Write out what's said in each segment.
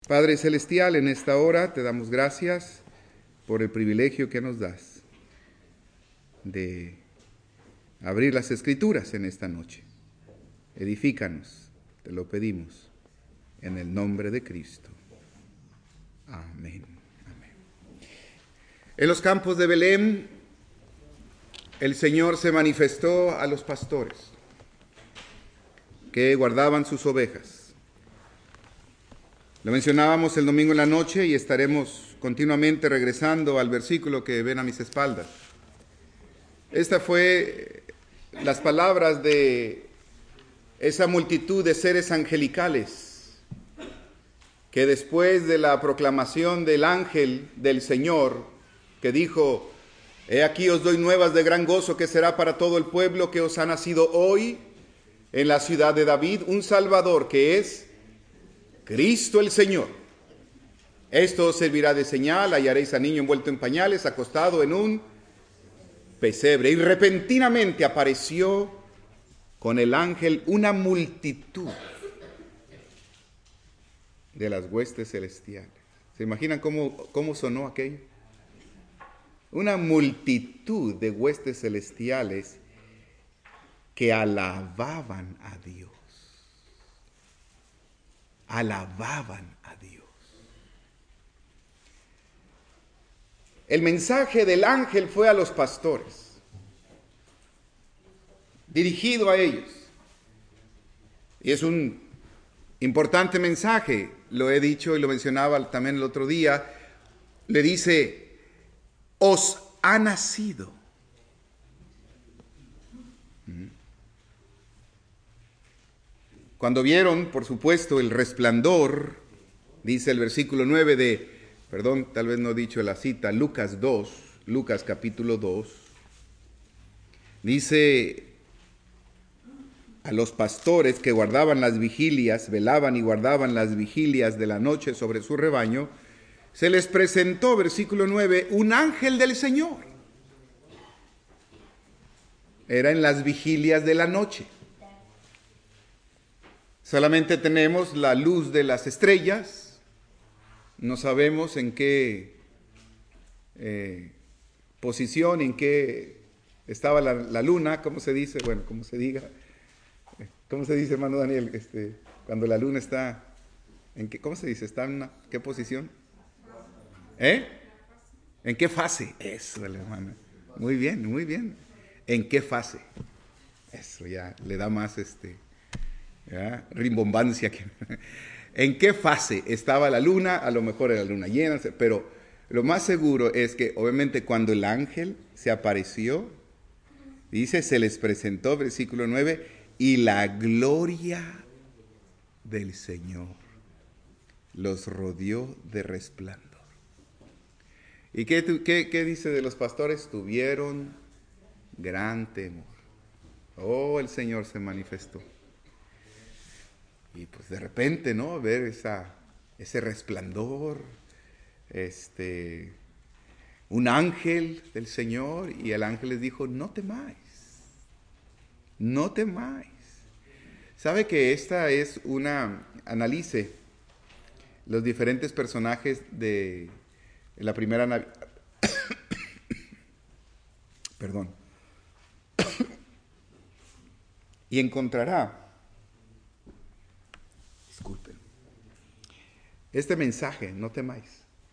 Padre Celestial, en esta hora te damos gracias por el privilegio que nos das de abrir las Escrituras en esta noche. Edifícanos, te lo pedimos, en el nombre de Cristo. Amén. Amén. En los campos de Belén, el Señor se manifestó a los pastores que guardaban sus ovejas. Lo mencionábamos el domingo en la noche y estaremos continuamente regresando al versículo que ven a mis espaldas. Esta fue las palabras de esa multitud de seres angelicales que después de la proclamación del ángel del Señor que dijo: he aquí os doy nuevas de gran gozo que será para todo el pueblo, que os ha nacido hoy en la ciudad de David un Salvador, que es Cristo el Señor. Esto os servirá de señal: hallaréis al niño envuelto en pañales, acostado en un pesebre. Y repentinamente apareció con el ángel una multitud de las huestes celestiales. ¿Se imaginan cómo sonó aquello? Una multitud de huestes celestiales que alababan a Dios. Alababan a Dios. El mensaje del ángel fue a los pastores, dirigido a ellos. Y es un importante mensaje, lo he dicho y lo mencionaba también el otro día. Le dice: os ha nacido. Cuando vieron, por supuesto, el resplandor, dice el versículo 9 de, tal vez no he dicho la cita, Lucas capítulo 2, dice: a los pastores que guardaban las vigilias, velaban y guardaban las vigilias de la noche sobre su rebaño, se les presentó, versículo 9, un ángel del Señor. Era en las vigilias de la noche. Solamente tenemos la luz de las estrellas, no sabemos en qué posición, en qué estaba la luna, ¿cómo se dice? Bueno, como se diga. ¿Cómo se dice, hermano Daniel? Cuando la luna está, ¿cómo se dice? ¿Está en qué posición? ¿En qué fase? Eso, hermano. Muy bien, muy bien. ¿En qué fase? Eso ya le da más rimbombancia. ¿En qué fase estaba la luna? A lo mejor era la luna llena, pero lo más seguro es que obviamente cuando el ángel se apareció, dice, se les presentó, versículo 9, y la gloria del Señor los rodeó de resplandor. ¿Y qué dice de los pastores? Tuvieron gran temor. Oh, el Señor se manifestó. Y pues de repente, ¿no? Ver ese resplandor, un ángel del Señor, y el ángel les dijo: no temáis, no temáis. ¿Sabe que esta es analice los diferentes personajes de la primera Navidad? Perdón. Y encontrará, disculpen, este mensaje: no temáis.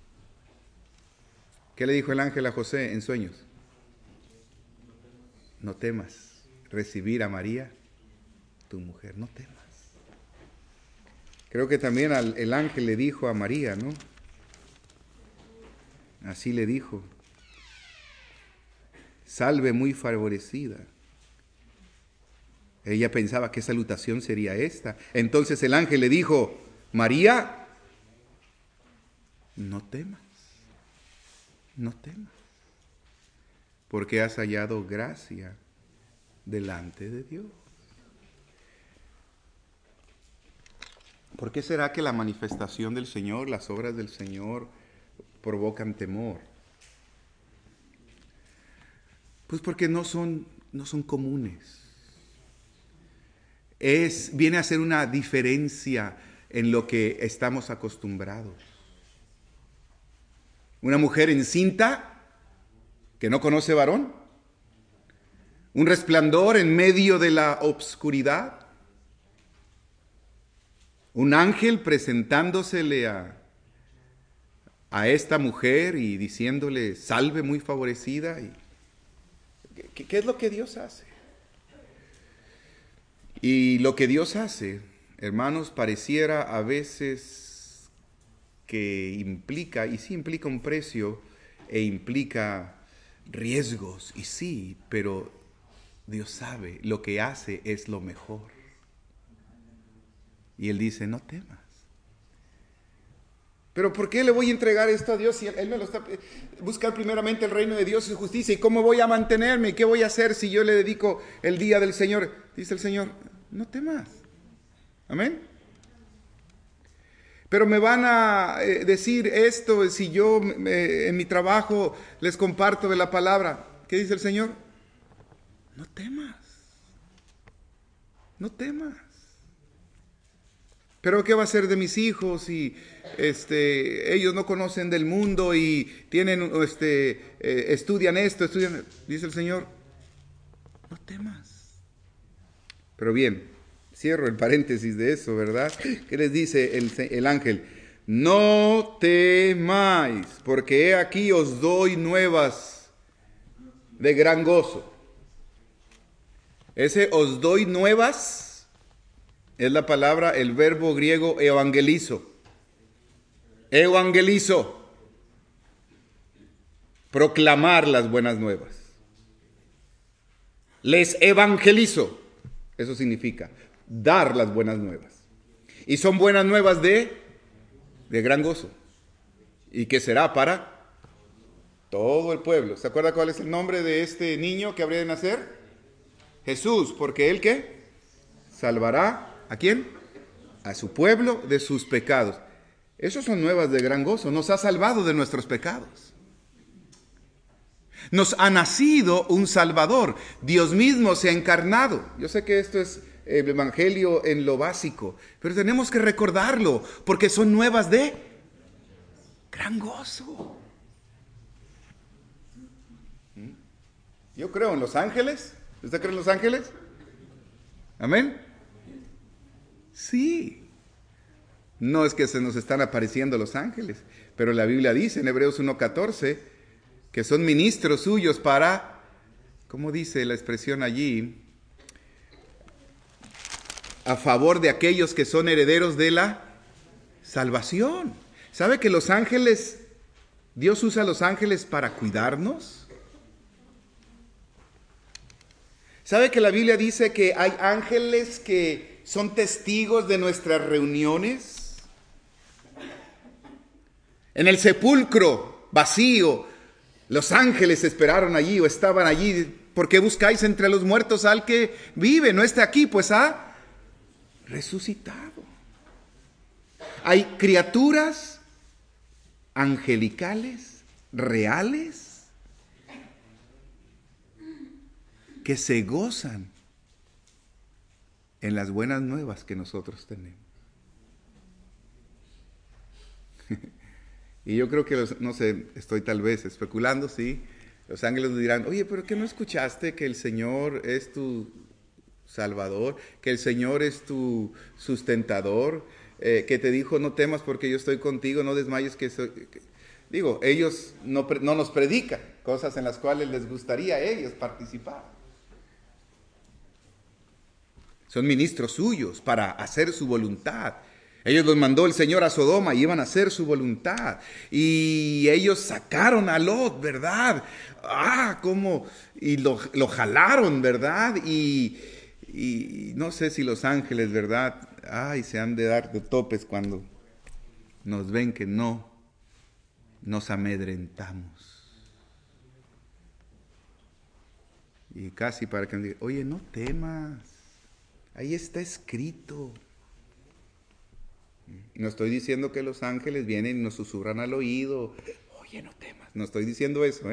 ¿Qué le dijo el ángel a José en sueños? No temas recibir a María, tu mujer, no temas. Creo que también el ángel le dijo a María, ¿no? Así le dijo: salve muy favorecida. Ella pensaba: ¿qué salutación sería esta? Entonces el ángel le dijo: María, no temas, no temas, porque has hallado gracia delante de Dios. ¿Por qué será que la manifestación del Señor, las obras del Señor, provocan temor? Pues porque no son comunes. Viene a ser una diferencia en lo que estamos acostumbrados. Una mujer encinta que no conoce varón. Un resplandor en medio de la obscuridad. Un ángel presentándosele a esta mujer y diciéndole, salve muy favorecida. ¿Qué es lo que Dios hace? Y lo que Dios hace, hermanos, pareciera a veces que implica, y sí implica un precio, e implica riesgos, y sí, pero Dios sabe, lo que hace es lo mejor. Y Él dice, no temas. Pero ¿por qué le voy a entregar esto a Dios si Él me lo está... Buscar primeramente el reino de Dios y su justicia. ¿Y cómo voy a mantenerme? ¿Qué voy a hacer si yo le dedico el día del Señor? Dice el Señor, no temas. Amén. Pero me van a decir esto si yo en mi trabajo les comparto de la palabra. ¿Qué dice el Señor? No temas. No temas. Pero ¿qué va a ser de mis hijos si ellos no conocen del mundo y tienen estudian esto, estudian? Dice el Señor, no temas. Pero bien, cierro el paréntesis de eso, ¿verdad? ¿Qué les dice el ángel? No temáis, porque he aquí os doy nuevas de gran gozo. Ese os doy nuevas es la palabra, el verbo griego evangelizo. Evangelizo. Proclamar las buenas nuevas. Les evangelizo. Eso significa dar las buenas nuevas. Y son buenas nuevas de gran gozo. ¿Y que será para todo el pueblo? ¿Se acuerda cuál es el nombre de este niño que habría de nacer? Jesús, porque Él ¿qué? Salvará. ¿A quién? A su pueblo de sus pecados. Esos son nuevas de gran gozo. Nos ha salvado de nuestros pecados. Nos ha nacido un Salvador. Dios mismo se ha encarnado. Yo sé que esto es el Evangelio en lo básico, pero tenemos que recordarlo porque son nuevas de gran gozo. Yo creo en los ángeles. ¿Usted cree en los ángeles? Amén. Sí, no es que se nos están apareciendo los ángeles, pero la Biblia dice en Hebreos 1:14 que son ministros suyos para, ¿cómo dice la expresión allí? A favor de aquellos que son herederos de la salvación. ¿Sabe que los ángeles, Dios usa a los ángeles para cuidarnos? ¿Sabe que la Biblia dice que hay ángeles que son testigos de nuestras reuniones? En el sepulcro vacío, los ángeles esperaron allí o estaban allí. ¿Por qué buscáis entre los muertos al que vive? No está aquí, pues ha resucitado. Hay criaturas angelicales, reales, que se gozan en las buenas nuevas que nosotros tenemos. Y yo creo que, no sé, estoy tal vez especulando, sí, los ángeles nos dirán, oye, pero ¿qué no escuchaste que el Señor es tu Salvador, que el Señor es tu sustentador, que te dijo, no temas porque yo estoy contigo, no desmayes que soy... Digo, ellos no nos predican cosas en las cuales les gustaría a ellos participar. Son ministros suyos para hacer su voluntad. Ellos los mandó el Señor a Sodoma y iban a hacer su voluntad. Y ellos sacaron a Lot, ¿verdad? ¿Cómo? Y lo jalaron, ¿verdad? Y no sé si los ángeles, ¿verdad? Se han de dar de topes cuando nos ven que no nos amedrentamos. Y casi para que nos digan, oye, no temas. Ahí está escrito. No estoy diciendo que los ángeles vienen y nos susurran al oído. Oye, no temas. No estoy diciendo eso,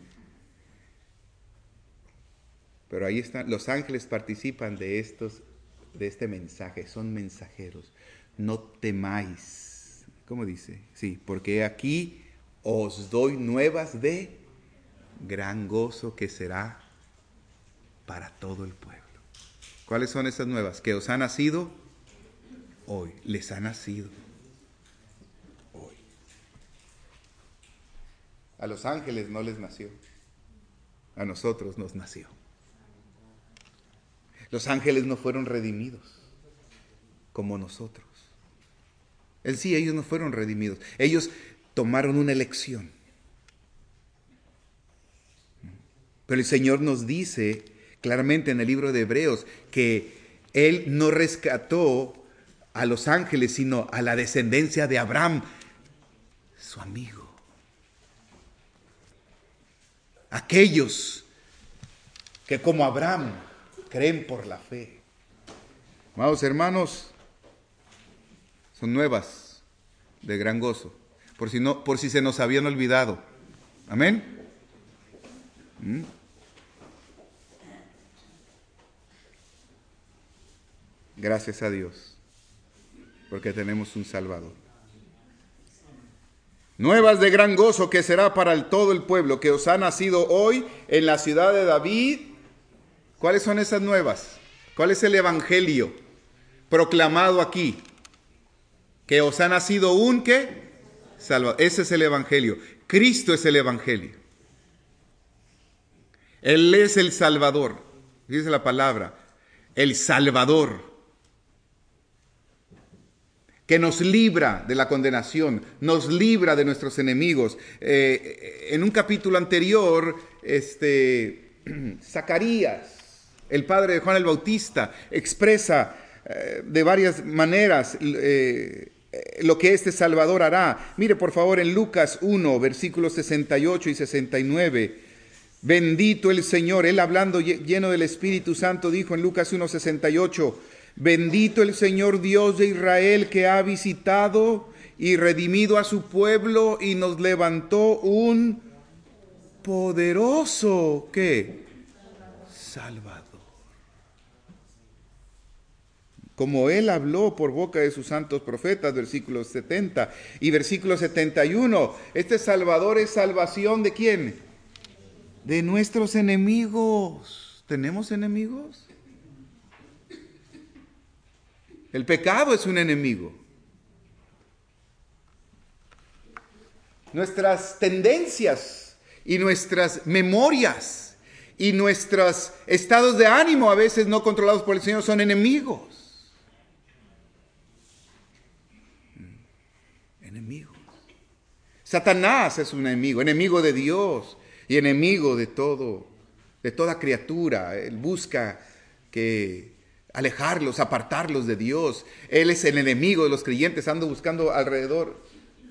Pero ahí están. Los ángeles participan de este mensaje. Son mensajeros. no temáis. ¿Cómo dice? Sí, porque aquí os doy nuevas de gran gozo que será para todo el pueblo. ¿Cuáles son esas nuevas? Que os ha nacido hoy. Les ha nacido hoy. A los ángeles no les nació. A nosotros nos nació. Los ángeles no fueron redimidos como nosotros. Sí, ellos no fueron redimidos. Ellos tomaron una elección. Pero el Señor nos dice claramente en el libro de Hebreos que Él no rescató a los ángeles, sino a la descendencia de Abraham, su amigo. Aquellos que como Abraham creen por la fe. Amados hermanos, son nuevas de gran gozo, por si se nos habían olvidado. Amén. Gracias a Dios, porque tenemos un Salvador. Nuevas de gran gozo que será para todo el pueblo que os ha nacido hoy en la ciudad de David. ¿Cuáles son esas nuevas? ¿Cuál es el evangelio proclamado aquí? Que os ha nacido un ¿qué? Salvador. Ese es el evangelio. Cristo es el evangelio. Él es el Salvador. Dice la palabra, el Salvador, que nos libra de la condenación, nos libra de nuestros enemigos. En un capítulo anterior, Zacarías, el padre de Juan el Bautista, expresa de varias maneras lo que este Salvador hará. Mire por favor en Lucas 1, versículos 68 y 69. Bendito el Señor, él hablando lleno del Espíritu Santo, dijo en Lucas 1, 68, bendito el Señor Dios de Israel que ha visitado y redimido a su pueblo y nos levantó un poderoso, ¿qué? Salvador. Como él habló por boca de sus santos profetas, versículos 70 y versículo 71. Este Salvador es salvación ¿de quién? De nuestros enemigos. ¿Tenemos enemigos? El pecado es un enemigo. Nuestras tendencias y nuestras memorias y nuestros estados de ánimo a veces no controlados por el Señor son enemigos. Enemigos. Satanás es un enemigo de Dios y enemigo de toda criatura. Él busca alejarlos, apartarlos de Dios. Él es el enemigo de los creyentes, anda buscando alrededor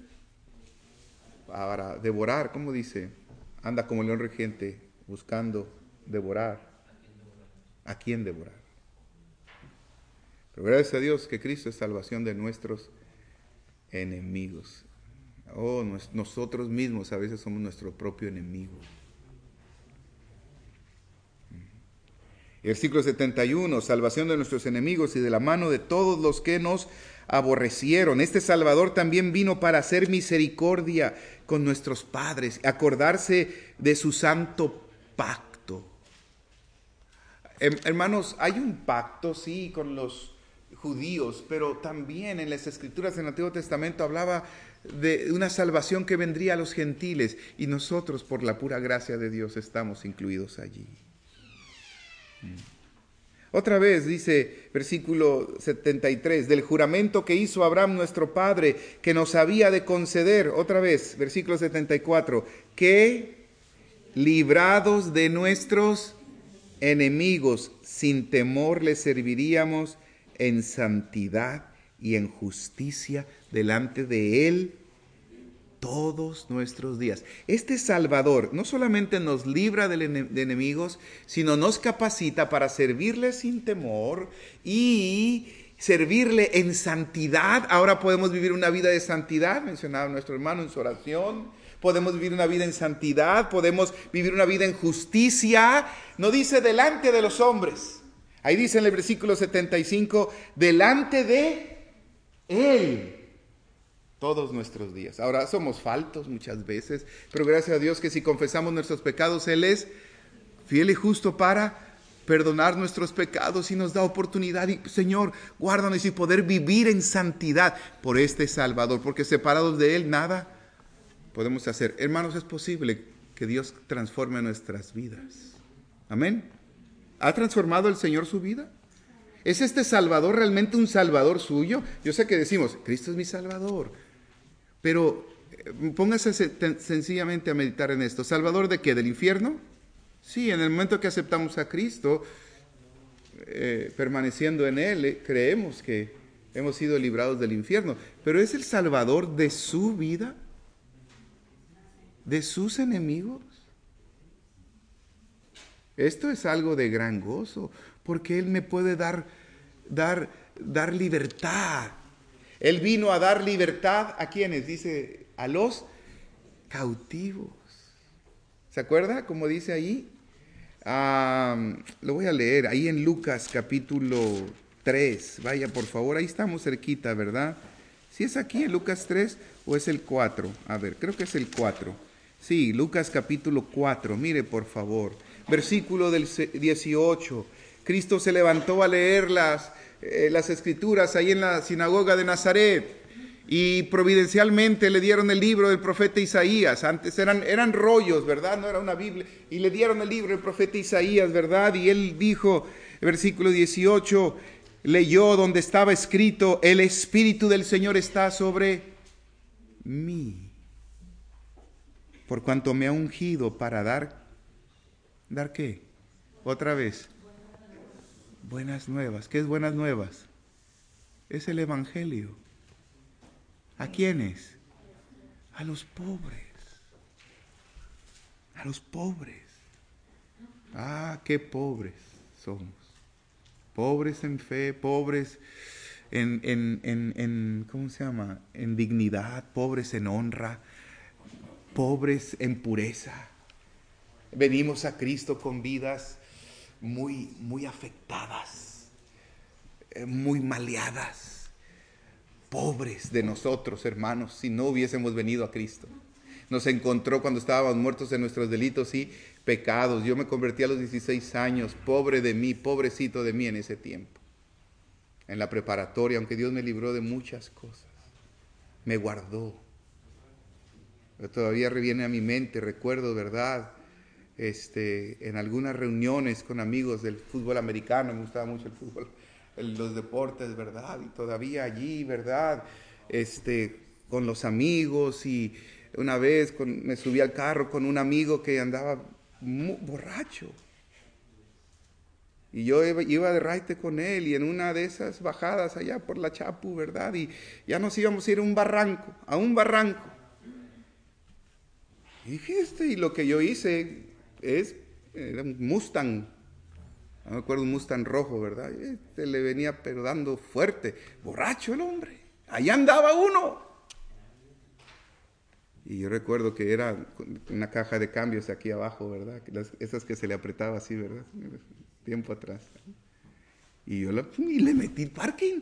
para devorar, ¿cómo dice? Anda como león rugiente buscando devorar. ¿A quién devorar? Pero gracias a Dios que Cristo es salvación de nuestros enemigos. Nosotros mismos a veces somos nuestro propio enemigo. Versículo 71, salvación de nuestros enemigos y de la mano de todos los que nos aborrecieron. Este Salvador también vino para hacer misericordia con nuestros padres, acordarse de su santo pacto. Hermanos, hay un pacto, sí, con los judíos, pero también en las Escrituras del Antiguo Testamento hablaba de una salvación que vendría a los gentiles, y nosotros por la pura gracia de Dios estamos incluidos allí. Otra vez dice versículo 73, del juramento que hizo Abraham nuestro padre, que nos había de conceder, otra vez, versículo 74, que librados de nuestros enemigos, sin temor les serviríamos en santidad y en justicia delante de Él todos nuestros días. Este Salvador no solamente nos libra de enemigos, sino nos capacita para servirle sin temor y servirle en santidad. Ahora podemos vivir una vida de santidad, mencionaba nuestro hermano en su oración. Podemos vivir una vida en santidad, podemos vivir una vida en justicia. No dice delante de los hombres. Ahí dice en el versículo 75, delante de Él todos nuestros días. Ahora, somos faltos muchas veces, pero gracias a Dios que si confesamos nuestros pecados, Él es fiel y justo para perdonar nuestros pecados y nos da oportunidad. Y Señor, guárdanos y poder vivir en santidad por este Salvador, porque separados de Él nada podemos hacer. Hermanos, es posible que Dios transforme nuestras vidas. Amén. ¿Ha transformado el Señor su vida? ¿Es este Salvador realmente un Salvador suyo? Yo sé que decimos, Cristo es mi Salvador. Pero póngase sencillamente a meditar en esto. ¿Salvador de qué? ¿Del infierno? Sí, en el momento que aceptamos a Cristo, permaneciendo en Él, creemos que hemos sido librados del infierno. Pero ¿es el Salvador de su vida? ¿De sus enemigos? Esto es algo de gran gozo, porque Él me puede dar libertad. Él vino a dar libertad a quienes, dice, a los cautivos. ¿Se acuerda? Como dice ahí. Lo voy a leer ahí en Lucas capítulo 3. Vaya, por favor, ahí estamos cerquita, ¿verdad? ¿Si es aquí en Lucas 3 o es el 4? A ver, creo que es el 4. Sí, Lucas capítulo 4. Mire, por favor. Versículo del 18. Cristo se levantó a leer las escrituras ahí en la sinagoga de Nazaret y providencialmente le dieron el libro del profeta Isaías. Antes eran rollos, ¿verdad? No era una Biblia. Y le dieron el libro del profeta Isaías, ¿verdad? Y él dijo, versículo 18, leyó donde estaba escrito, el Espíritu del Señor está sobre mí, por cuanto me ha ungido para ¿dar qué? Otra vez. Buenas nuevas. ¿Qué es buenas nuevas? Es el Evangelio. ¿A quiénes? A los pobres. A los pobres. Ah, qué pobres somos. Pobres en fe, pobres ¿cómo se llama? En dignidad, pobres en honra, pobres en pureza. Venimos a Cristo con vidas muy afectadas, muy maleadas, pobres de nosotros, hermanos, si no hubiésemos venido a Cristo. Nos encontró cuando estábamos muertos en nuestros delitos y pecados. Yo me convertí a los 16 años, pobre de mí, pobrecito de mí en ese tiempo. En la preparatoria, aunque Dios me libró de muchas cosas, me guardó. Pero todavía reviene a mi mente, recuerdo, ¿verdad? En algunas reuniones con amigos del fútbol americano, me gustaba mucho el fútbol, los deportes, ¿verdad? Y todavía allí, ¿verdad? Con los amigos, y una vez me subí al carro con un amigo que andaba borracho. Y yo iba de raite con él, y en una de esas bajadas allá por la Chapu, ¿verdad? Y ya nos íbamos a ir a un barranco. Y lo que yo hice era un Mustang, no me acuerdo, un Mustang rojo, ¿verdad? Le venía pero dando fuerte, borracho el hombre, allá andaba uno. Y yo recuerdo que era una caja de cambios aquí abajo, ¿verdad? Esas que se le apretaba así, ¿verdad? Tiempo atrás. Y yo le metí el parking.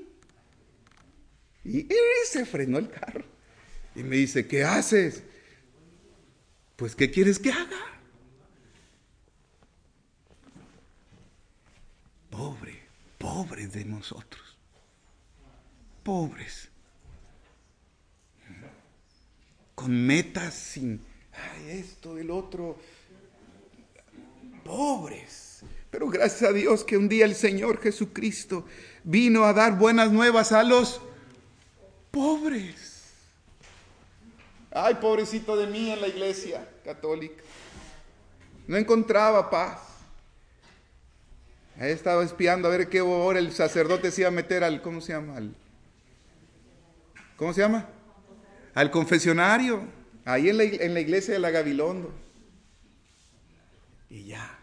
Y se frenó el carro. Y me dice, ¿qué haces? Pues, ¿qué quieres que haga? Pobres de nosotros. Pobres. Con metas sin, esto, el otro. Pobres. Pero gracias a Dios que un día el Señor Jesucristo vino a dar buenas nuevas a los pobres. Ay, pobrecito de mí en la iglesia católica. No encontraba paz. Ahí estaba espiando a ver qué hora el sacerdote se iba a meter ¿cómo se llama? ¿Cómo se llama? Al confesionario. Ahí en la iglesia de la Gabilondo. Y ya.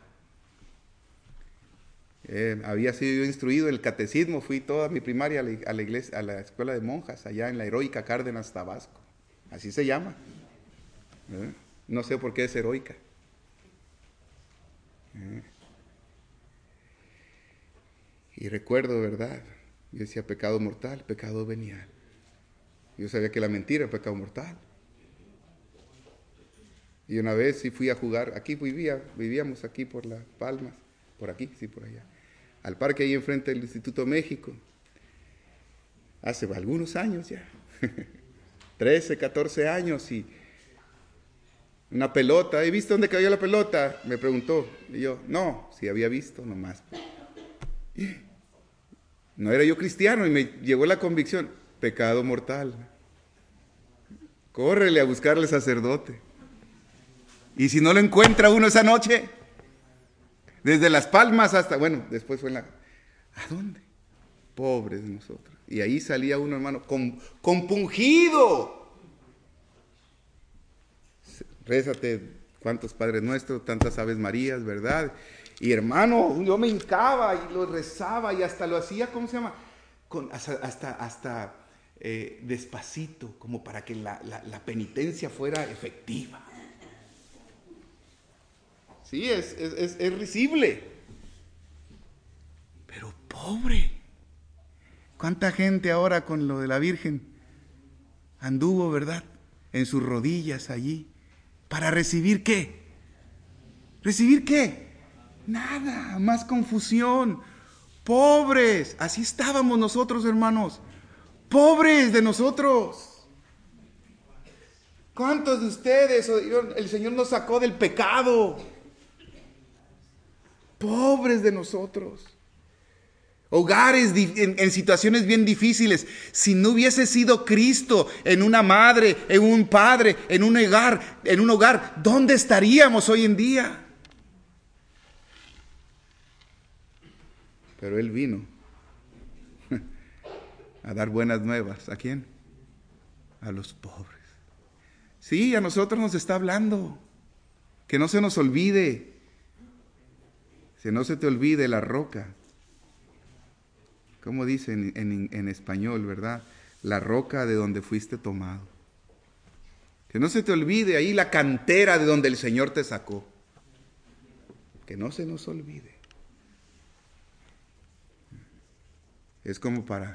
Había sido yo instruido en el catecismo. Fui toda mi primaria a la iglesia, a la escuela de monjas, allá en la Heroica Cárdenas, Tabasco. Así se llama. No sé por qué es heroica. Y recuerdo, ¿verdad? Yo decía pecado mortal, pecado venial. Yo sabía que la mentira era pecado mortal. Y una vez sí fui a jugar, aquí vivíamos aquí por Las Palmas, por aquí, sí, por allá, al parque ahí enfrente del Instituto México, hace algunos años ya, 13, 14 años, y una pelota, ¿he visto dónde cayó la pelota? Me preguntó, y yo, no, sí había visto nomás. No era yo cristiano y me llegó la convicción, pecado mortal. Córrele a buscarle sacerdote. Y si no lo encuentra uno esa noche, desde Las Palmas hasta, bueno, después fue en la... ¿A dónde? Pobres de nosotros. Y ahí salía uno, hermano, compungido. Rézate cuántos Padres Nuestros, tantas Aves Marías, ¿verdad? Y hermano, yo me hincaba y lo rezaba y hasta lo hacía, ¿cómo se llama? Hasta despacito, como para que la penitencia fuera efectiva. Sí, es risible, pero pobre. ¿Cuánta gente ahora con lo de la Virgen anduvo, verdad? En sus rodillas allí. ¿Para recibir qué? ¿Recibir qué? Nada, más confusión. Pobres, así estábamos nosotros, hermanos. Pobres de nosotros. ¿Cuántos de ustedes, el Señor nos sacó del pecado? Pobres de nosotros. Hogares en situaciones bien difíciles. Si no hubiese sido Cristo en una madre, en un padre, en un hogar, ¿dónde estaríamos hoy en día? Pero Él vino a dar buenas nuevas. ¿A quién? A los pobres. Sí, a nosotros nos está hablando. Que no se nos olvide. Que no se te olvide la roca. ¿Cómo dice en español, verdad? La roca de donde fuiste tomado. Que no se te olvide ahí la cantera de donde el Señor te sacó. Que no se nos olvide. Es como para...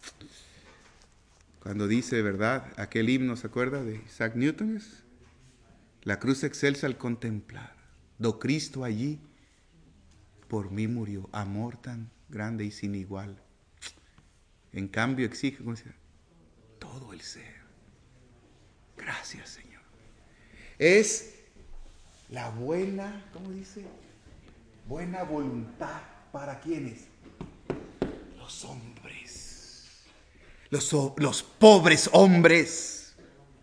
Cuando dice, ¿verdad? Aquel himno, ¿se acuerda de Isaac Newton? La cruz excelsa al contemplar. Do Cristo allí por mí murió. Amor tan grande y sin igual. En cambio exige, ¿cómo se llama? Todo el ser. Gracias, Señor. Es la buena, ¿cómo dice? Buena voluntad. ¿Para quiénes? Los hombres. Los pobres hombres.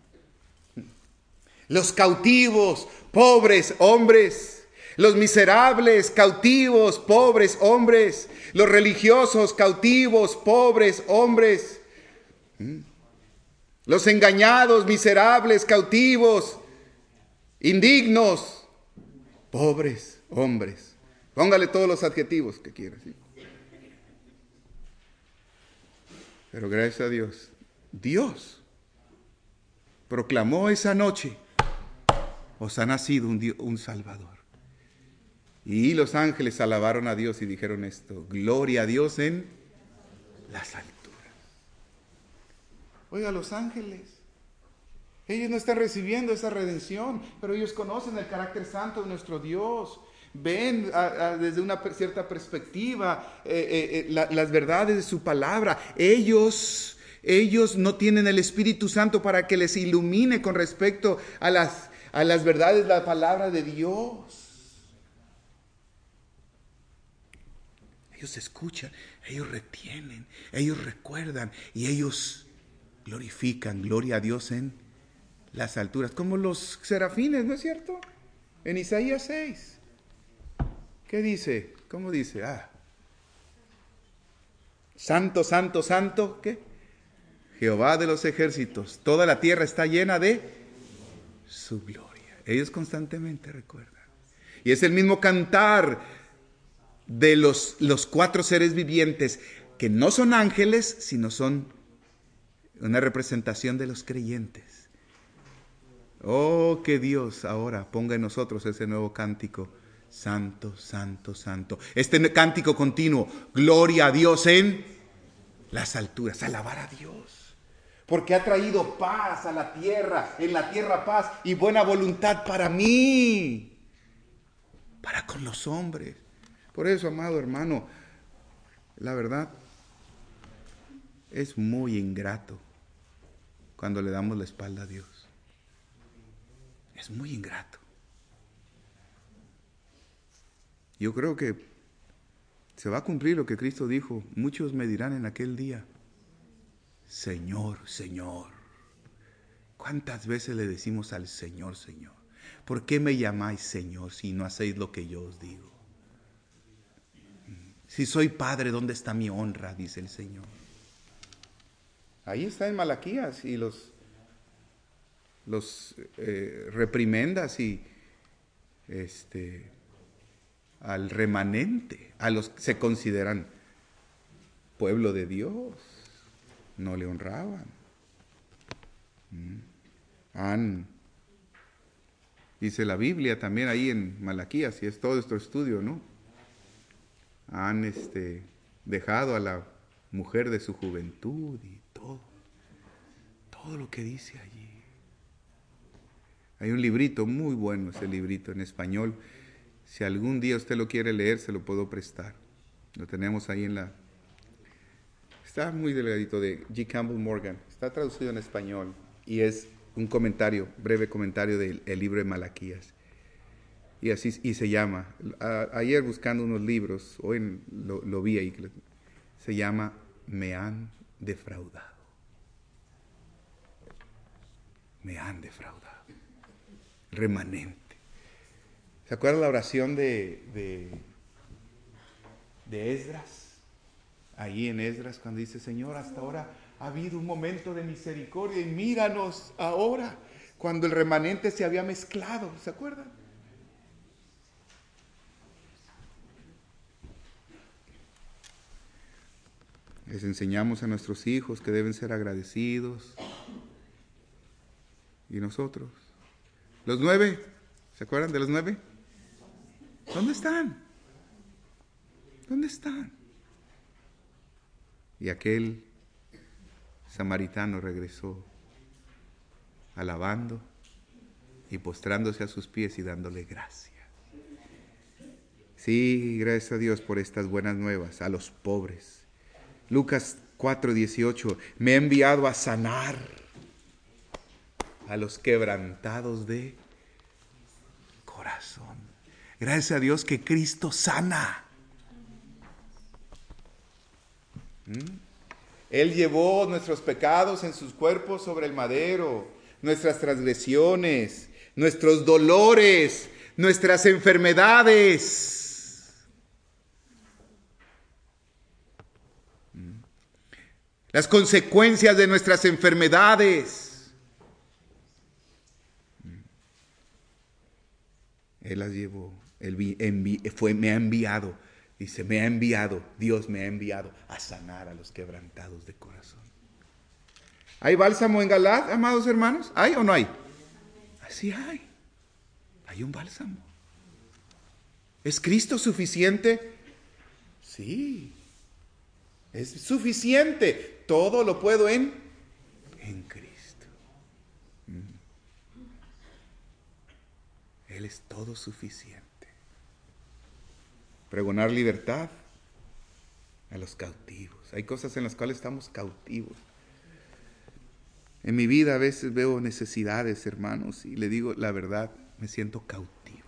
Los cautivos, pobres hombres. Los miserables, cautivos, pobres hombres. Los religiosos, cautivos, pobres hombres. Los engañados, miserables, cautivos, indignos, pobres hombres. Póngale todos los adjetivos que quiera. ¿Sí? Pero gracias a Dios, Dios proclamó esa noche, os ha nacido un Salvador. Y los ángeles alabaron a Dios y dijeron esto: gloria a Dios en las alturas. Oiga, los ángeles, ellos no están recibiendo esa redención, pero ellos conocen el carácter santo de nuestro Dios. Ven desde una cierta perspectiva las verdades de su palabra. Ellos no tienen el Espíritu Santo para que les ilumine con respecto a las verdades de la palabra de Dios. Ellos escuchan, ellos retienen, ellos recuerdan y ellos glorifican, gloria a Dios en las alturas, como los serafines, ¿no es cierto? En Isaías 6. ¿Qué dice? ¿Cómo dice? Santo, santo, santo, ¿qué? Jehová de los ejércitos, toda la tierra está llena de su gloria. Ellos constantemente recuerdan. Y es el mismo cantar de los 4 seres vivientes, que no son ángeles, sino son una representación de los creyentes. Oh, que Dios ahora ponga en nosotros ese nuevo cántico: santo, santo, santo. Este cántico continuo: gloria a Dios en las alturas. Alabar a Dios. porque ha traído paz a la tierra, en la tierra paz y buena voluntad para mí, para con los hombres. Por eso, amado hermano, la verdad es muy ingrato cuando le damos la espalda a Dios. Es muy ingrato. Yo creo que se va a cumplir lo que Cristo dijo. Muchos me dirán en aquel día: Señor, Señor. ¿Cuántas veces le decimos al Señor, Señor? ¿Por qué me llamáis Señor si no hacéis lo que yo os digo? Si soy Padre, ¿dónde está mi honra?, dice el Señor. Ahí está en Malaquías, y los reprimendas y al remanente, a los que se consideran pueblo de Dios, no le honraban. Dice la Biblia también ahí en Malaquías, y es todo nuestro estudio, ¿no? Han dejado a la mujer de su juventud y todo lo que dice allí. Hay un librito muy bueno, ese librito en español. Si algún día usted lo quiere leer, se lo puedo prestar. Lo tenemos ahí está muy delgadito, de G. Campbell Morgan. Está traducido en español y es un comentario, breve comentario del libro de Malaquías. Y se llama, ayer buscando unos libros, hoy lo vi ahí, se llama Me han defraudado. Me han defraudado. Remanente. ¿Se acuerdan la oración de Esdras? Ahí en Esdras, cuando dice: Señor, hasta ahora ha habido un momento de misericordia y míranos ahora, cuando el remanente se había mezclado. ¿Se acuerdan? Les enseñamos a nuestros hijos que deben ser agradecidos. ¿Y nosotros? ¿Los 9? ¿Se acuerdan de los 9? ¿Dónde están? ¿Dónde están? Y aquel samaritano regresó alabando y postrándose a sus pies y dándole gracias. Sí, gracias a Dios por estas buenas nuevas a los pobres. Lucas 4:18, me ha enviado a sanar a los quebrantados de corazón. Gracias a Dios que Cristo sana. Él llevó nuestros pecados en sus cuerpos sobre el madero, nuestras transgresiones, nuestros dolores, nuestras enfermedades. Las consecuencias de nuestras enfermedades. Él las llevó. Me ha enviado. Dice, me ha enviado, Dios me ha enviado a sanar a los quebrantados de corazón. ¿Hay bálsamo en Galaad, amados hermanos? ¿Hay o no hay? Así hay. Hay un bálsamo. ¿Es Cristo suficiente? Sí. Es suficiente. Todo lo puedo en Cristo. Él es todo suficiente. Pregonar libertad a los cautivos. Hay cosas en las cuales estamos cautivos. En mi vida a veces veo necesidades, hermanos, y le digo la verdad, me siento cautivo.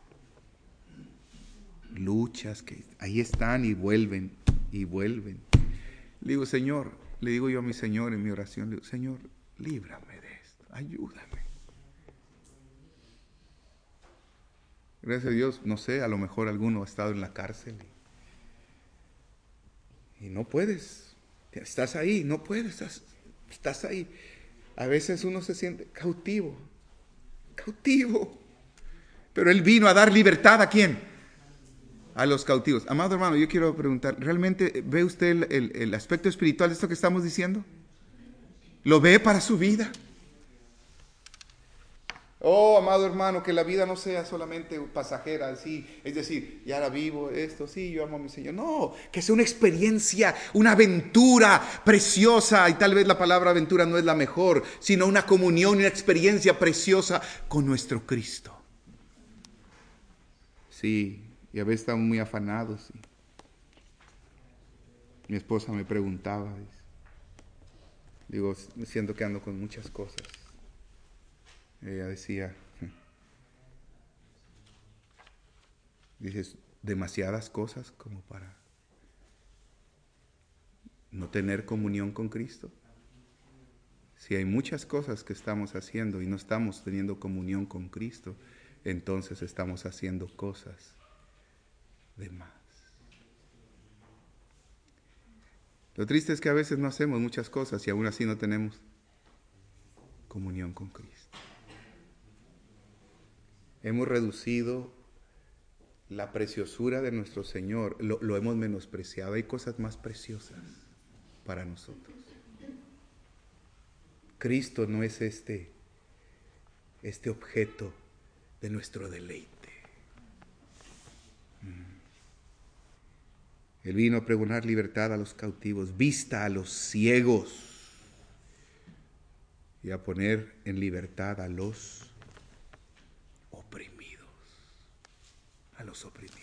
Luchas que ahí están y vuelven y vuelven. Le digo, Señor, le digo yo a mi Señor en mi oración, le digo, Señor, líbrame de esto, ayúdame. Gracias a Dios, no sé, a lo mejor alguno ha estado en la cárcel y no puedes, estás ahí, no puedes, estás ahí. A veces uno se siente cautivo, pero Él vino a dar libertad ¿a quién? A los cautivos. Amado hermano, yo quiero preguntar, ¿realmente ve usted el aspecto espiritual de esto que estamos diciendo? ¿Lo ve para su vida? Oh, amado hermano, que la vida no sea solamente pasajera, así, es decir, ya la vivo, esto, sí, yo amo a mi Señor. No, que sea una experiencia, una aventura preciosa, y tal vez la palabra aventura no es la mejor, sino una comunión, una experiencia preciosa con nuestro Cristo. Sí, y a veces estamos muy afanados. Sí. Mi esposa me preguntaba, digo, siento que ando con muchas cosas. Ella decía, dices, demasiadas cosas como para no tener comunión con Cristo. Si hay muchas cosas que estamos haciendo y no estamos teniendo comunión con Cristo, entonces estamos haciendo cosas de más. Lo triste es que a veces no hacemos muchas cosas y aún así no tenemos comunión con Cristo. Hemos reducido la preciosura de nuestro Señor, lo hemos menospreciado. Hay cosas más preciosas para nosotros. Cristo no es este objeto de nuestro deleite. Él vino a pregonar libertad a los cautivos, vista a los ciegos y a poner en libertad a los oprimidos. A los oprimidos.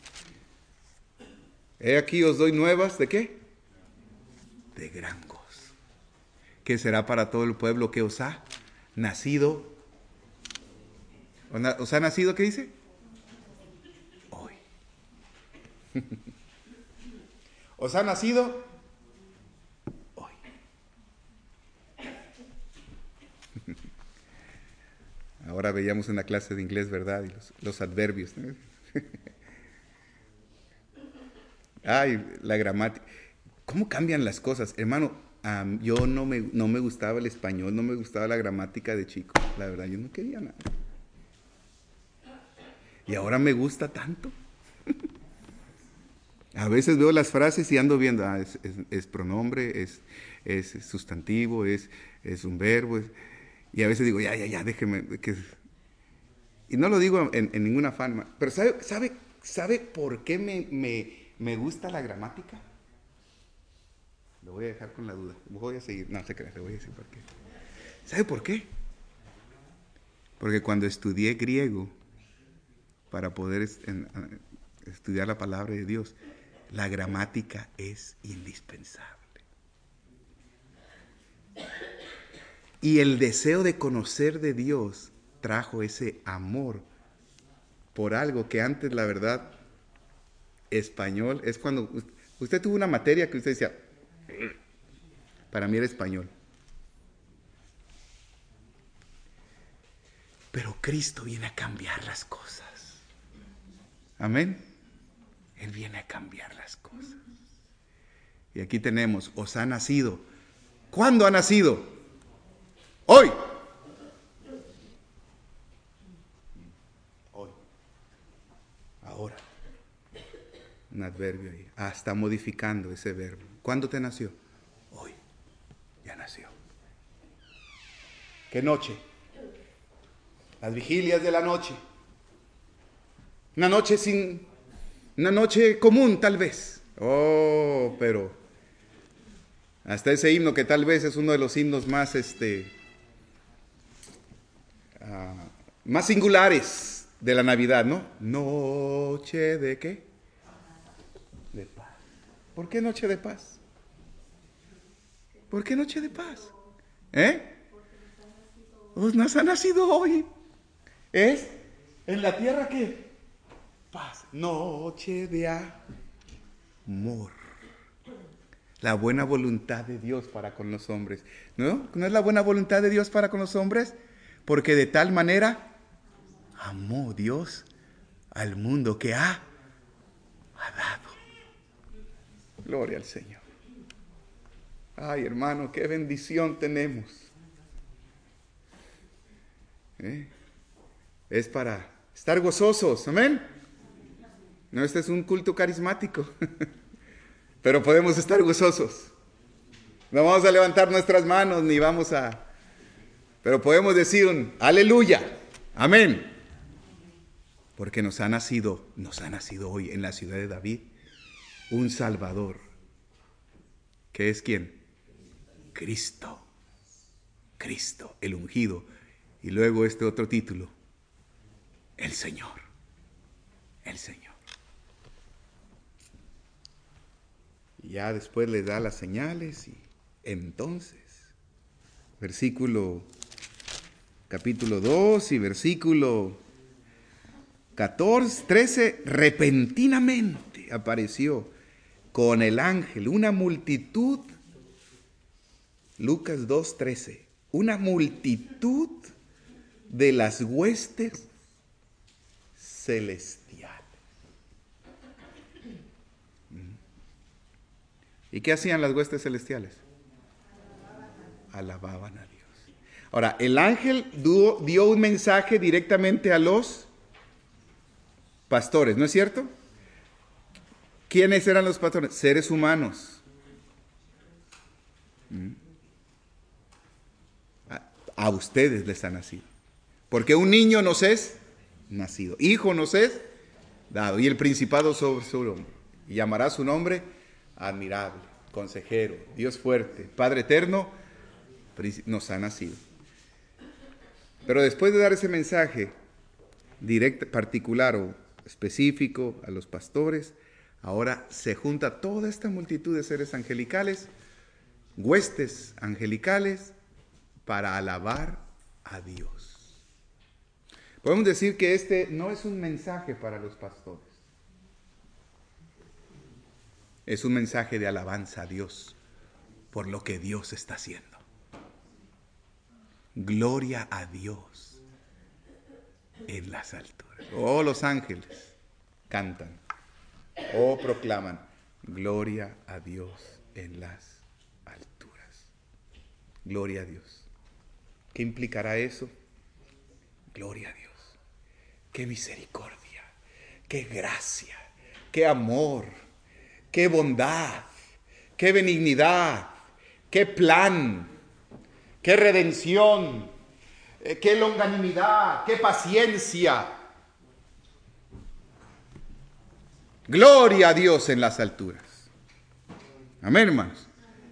He aquí os doy nuevas, ¿de qué? De gran gozo. Que será para todo el pueblo que os ha nacido. ¿Os ha nacido qué dice? Hoy. ¿Os ha nacido? Hoy. Ahora veíamos una clase de inglés, ¿verdad? Y los adverbios, ¿no? Ay, la gramática. ¿Cómo cambian las cosas? Hermano, yo no me gustaba el español, no me gustaba la gramática de chico. La verdad, yo no quería nada. Y ahora me gusta tanto. A veces veo las frases y ando viendo, es pronombre, es sustantivo, es un verbo. Y a veces digo, ya, déjeme. Y no lo digo en ningún afán. Pero ¿sabe por qué me gusta la gramática? Lo voy a dejar con la duda. Voy a seguir. No se crea, le voy a decir por qué. ¿Sabe por qué? Porque cuando estudié griego, para poder estudiar la palabra de Dios, la gramática es indispensable. Y el deseo de conocer de Dios trajo ese amor por algo que antes, la verdad, español, es cuando usted tuvo una materia que usted decía, para mí era español. Pero Cristo viene a cambiar las cosas. Amén. Él viene a cambiar las cosas. Y aquí tenemos, os ha nacido. ¿Cuándo ha nacido? Hoy. Hoy. Ahora. Un adverbio ahí. Está modificando ese verbo. ¿Cuándo te nació? Hoy. Ya nació. ¿Qué noche? Las vigilias de la noche. Una noche común tal vez. Oh, pero hasta ese himno que tal vez es uno de los himnos más más singulares de la Navidad, ¿no? Noche de ¿qué? De paz. ¿Por qué noche de paz? ¿Por qué noche de paz? Pues nos ha nacido hoy. ¿Es en la tierra qué? Paz. Noche de amor. La buena voluntad de Dios para con los hombres. ¿No? ¿No es la buena voluntad de Dios para con los hombres? Porque de tal manera amó Dios al mundo que ha dado. Gloria al Señor. Ay, hermano, qué bendición tenemos. Es para estar gozosos, amén. No, este es un culto carismático, pero podemos estar gozosos. No vamos a levantar nuestras manos ni vamos a... Pero podemos decir un aleluya. Amén. Porque nos ha nacido hoy en la ciudad de David un Salvador. ¿Qué es quién? Cristo. Cristo, el ungido. Y luego este otro título, el Señor. El Señor. Y ya después le da las señales y entonces, capítulo 2 y versículo 13, repentinamente apareció con el ángel una multitud, Lucas 2:13, una multitud de las huestes celestiales. ¿Y qué hacían las huestes celestiales? Alababan a Dios. Ahora, el ángel dio un mensaje directamente a los pastores, ¿no es cierto? ¿Quiénes eran los pastores? Seres humanos. A ustedes les ha nacido. Porque un niño nos es nacido. Hijo nos es dado. Y el principado sobre su hombro. Y llamará su nombre admirable, consejero, Dios fuerte, Padre eterno, nos ha nacido. Pero después de dar ese mensaje directo, particular o específico a los pastores, ahora se junta toda esta multitud de seres angelicales, huestes angelicales, para alabar a Dios. Podemos decir que este no es un mensaje para los pastores. Es un mensaje de alabanza a Dios por lo que Dios está haciendo. Gloria a Dios en las alturas. Oh, los ángeles cantan. Oh, proclaman. Gloria a Dios en las alturas. Gloria a Dios. ¿Qué implicará eso? Gloria a Dios. Qué misericordia. Qué gracia. Qué amor. Qué bondad, qué benignidad, qué plan, qué redención, qué longanimidad, qué paciencia. Gloria a Dios en las alturas. Amén, hermanos.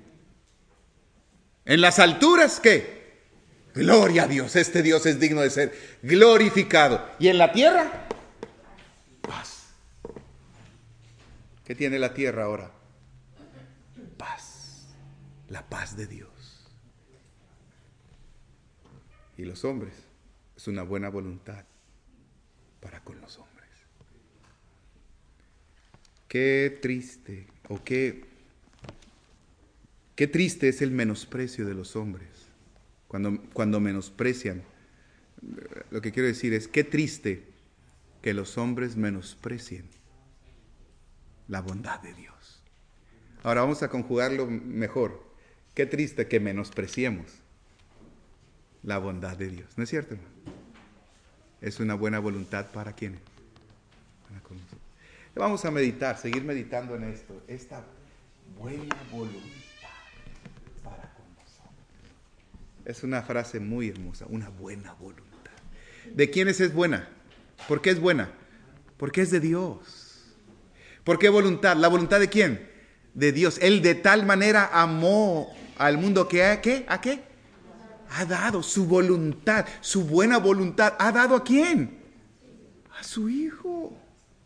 En las alturas, ¿qué? Gloria a Dios. Este Dios es digno de ser glorificado. ¿Y en la tierra? Paz. ¿Qué tiene la tierra ahora? Paz. La paz de Dios. Y los hombres, es una buena voluntad para con los hombres. Qué triste, o qué triste es el menosprecio de los hombres. Cuando menosprecian, lo que quiero decir es, qué triste que los hombres menosprecien la bondad de Dios. Ahora vamos a conjugarlo mejor. Qué triste que menospreciemos la bondad de Dios. ¿No es cierto, hermano? Es una buena voluntad para ¿quiénes? Para con nosotros. Vamos a meditar, seguir meditando en esto. Esta buena voluntad para con nosotros. Es una frase muy hermosa, una buena voluntad. ¿De quiénes es buena? ¿Por qué es buena? Porque es de Dios. ¿Por qué voluntad? ¿La voluntad de quién? De Dios. Él de tal manera amó al mundo que ¿a qué? Ha dado su voluntad, su buena voluntad. ¿Ha dado a quién? A su Hijo.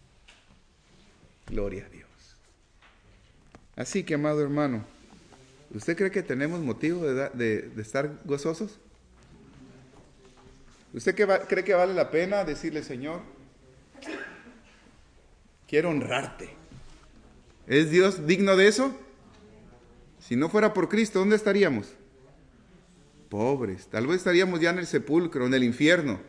Gloria a Dios. Así que, amado hermano, ¿usted cree que tenemos motivo de estar gozosos? ¿Usted cree que vale la pena decirle, Señor, quiero honrarte? ¿Es Dios digno de eso? Si no fuera por Cristo, ¿dónde estaríamos? Pobres. Tal vez estaríamos ya en el sepulcro, en el infierno.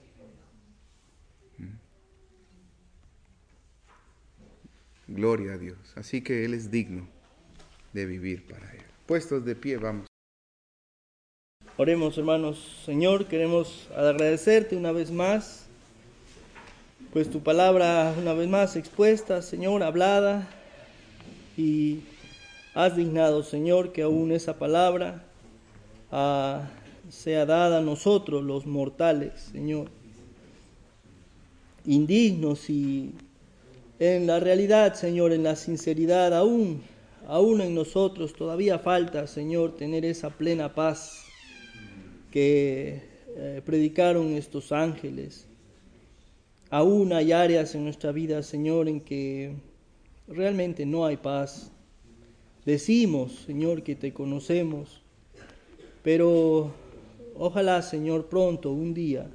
Gloria a Dios. Así que Él es digno de vivir para Él. Puestos de pie, vamos. Oremos, hermanos. Señor, queremos agradecerte una vez más, pues tu palabra una vez más expuesta, Señor, hablada, y has dignado, Señor, que aún esa palabra sea dada a nosotros, los mortales, Señor, indignos y en la realidad, Señor, en la sinceridad, aún en nosotros todavía falta, Señor, tener esa plena paz que predicaron estos ángeles. Aún hay áreas en nuestra vida, Señor, en que realmente no hay paz. Decimos, Señor, que te conocemos, pero ojalá, Señor, pronto, un día,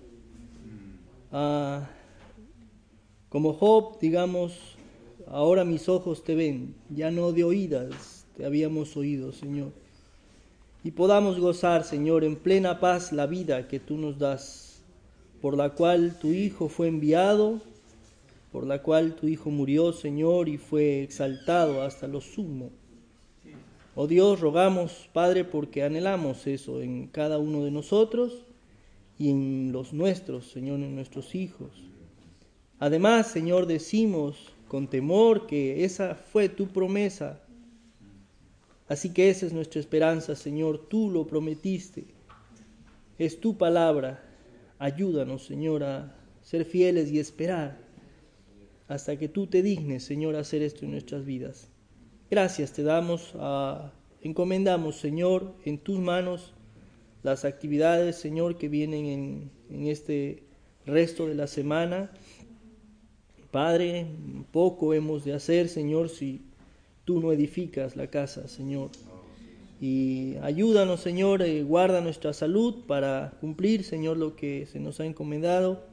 como Job, digamos, ahora mis ojos te ven, ya no de oídas te habíamos oído, Señor. Y podamos gozar, Señor, en plena paz la vida que tú nos das, por la cual tu Hijo fue enviado, por la cual tu Hijo murió, Señor, y fue exaltado hasta lo sumo. Oh Dios, rogamos, Padre, porque anhelamos eso en cada uno de nosotros y en los nuestros, Señor, en nuestros hijos. Además, Señor, decimos con temor que esa fue tu promesa. Así que esa es nuestra esperanza, Señor, tú lo prometiste. Es tu palabra. Ayúdanos, Señor, a ser fieles y esperar hasta que tú te dignes, Señor, a hacer esto en nuestras vidas. Gracias te damos, encomendamos, Señor, en tus manos las actividades, Señor, que vienen en este resto de la semana. Padre, poco hemos de hacer, Señor, si tú no edificas la casa, Señor. Y ayúdanos, Señor, guarda nuestra salud para cumplir, Señor, lo que se nos ha encomendado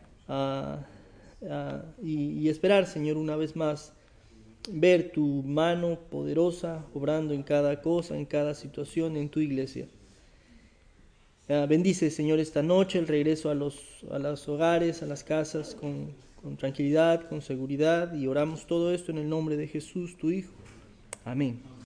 y esperar, Señor, una vez más, ver tu mano poderosa obrando en cada cosa, en cada situación, en tu iglesia. Bendice, Señor, esta noche el regreso a los hogares, a las casas con tranquilidad, con seguridad, y oramos todo esto en el nombre de Jesús, tu Hijo. Amén.